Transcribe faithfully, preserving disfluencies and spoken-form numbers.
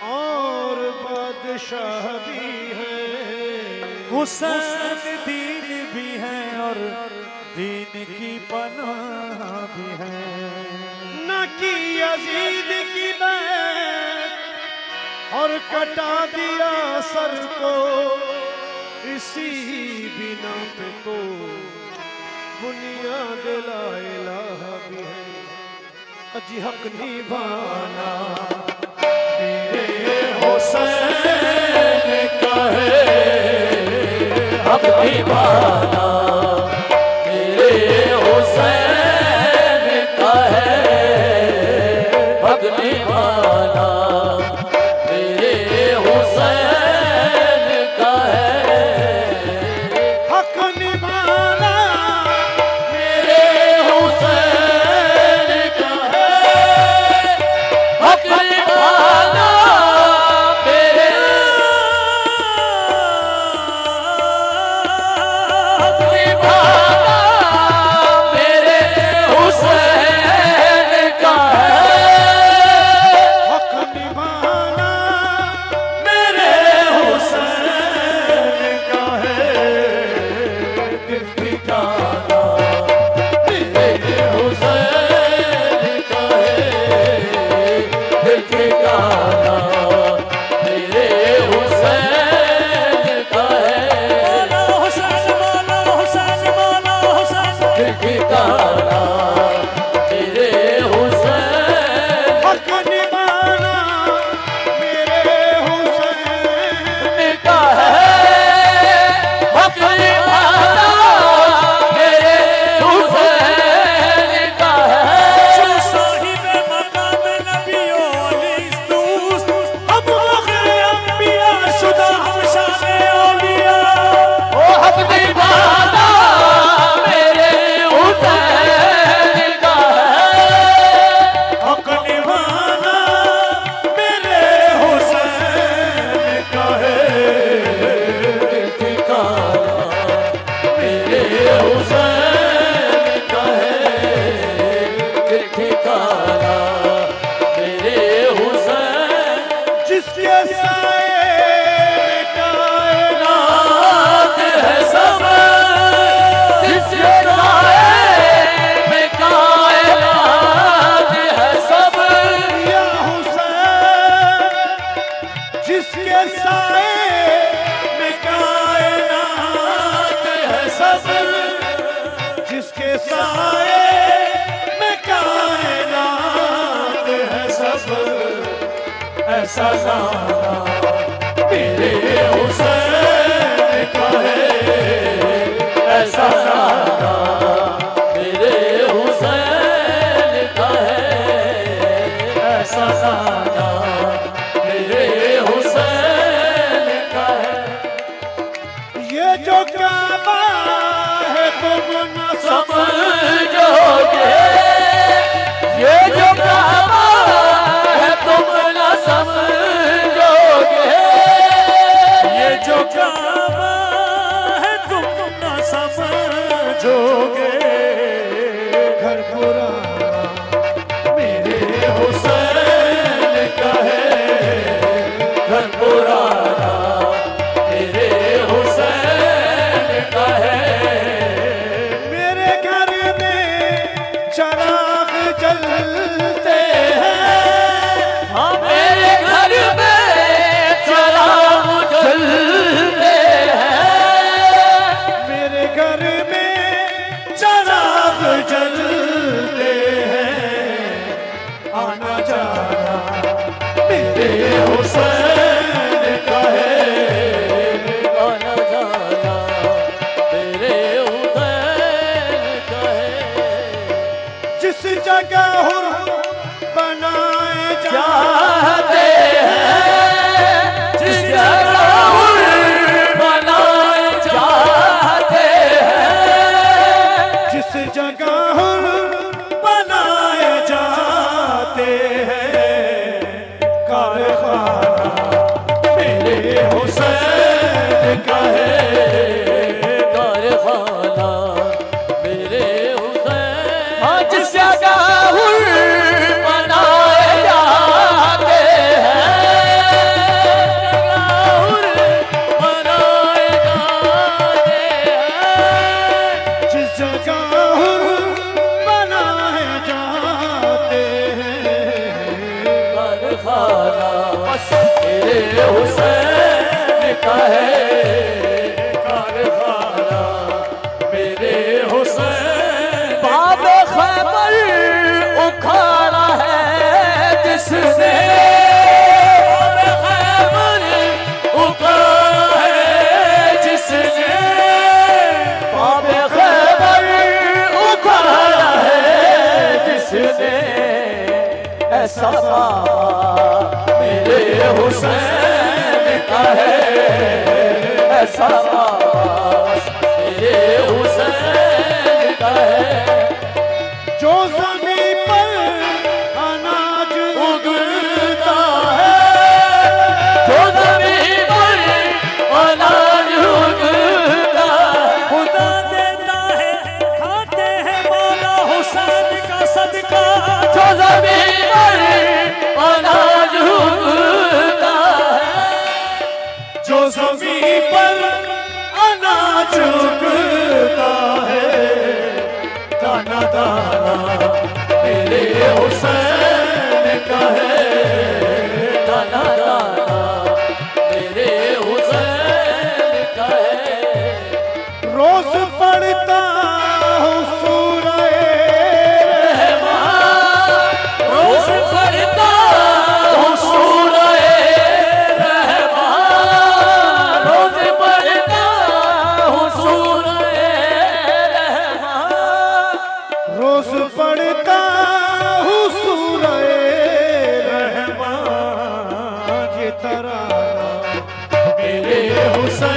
और बादशाह भी है, हुसैन दीन भी है और दीन की पनाह भी है। न की यजीद की बैत और कटा दिया सर को, इसी बिना पे तो बुनियाद ला इलाहा भी है। अजी हक निभाना मेरे हुसैन का है, हक निभाना मेरे हुसैन का है, हक निभाना मेरे हुसैन का है, हक निभाना मेरे हुसैन का है, हक निभाना मेरे हक निभाना मेरे हुसैन का है, हक निभाना मेरे हुसैन का है, दिल ठिकाना मेरे हुसैन का है, दिल ठिकाना मेरे हुसैन का है, मौला हुसैन मौला हुसैन मौला हुसैन, दिल ठिकाना मेरे हुसैन हक निभाना मेरे हुसैन का है, हक निभाना मेरे हुसैन का है। साहिब मकाम नबियों अलीस्तूस, हम फख्र अंबिया शुदा हम शान औलिया। ओ हक निभाना मेरे हुसैन का है, हक निभाना मेरे हुसैन का है, दिल ठिकाना मेरे हुसैन का है, दिल ठिकाना मेरे हुसैन जिसके साए में कायनात है सब, जिसके साए में कायनात है सब, या हुसैन जिसके साए में कायनात है सब, जिसके साए में कायनात है सब, ऐसा जाना मेरे हुसैन का है, ऐसा जाना मेरे हुसैन का है, ऐसा जाना मेरे हुसैन का है। ये जो काबा है तुम न समझोगे, ये जो काबा है तुम न समझोगे, ये जो काबा है तुम न समझोगे, घर पुराना मेरे हुसैन का है, घर पुराना मेरे हुसैन का है। मेरे घर में चराग जल हुसैन का है, ऐसा पास मेरे हुसैन का है। जो ज़मीं पर अनाज उगता है, जो ज़मीं पर अनाज उगता है, खुदा देता है खाते हैं मौला हुसैन का सदका। जो ज़मीं पर अनाज उगता है, जो ज़मीं पर अनाज उगता है, दाना दाना मेरे हुसैन का है, दाना दाना मेरे हुसैन का है। रोज पढ़ता हूँ सूरह रहमान, रोज पढ़ता हूँ सूरह रहमान, रोज पढ़ता हूँ सूरह रहमान, रोज पढ़ता हूँ सूरह रहमान। ये तराना मेरे हुसैन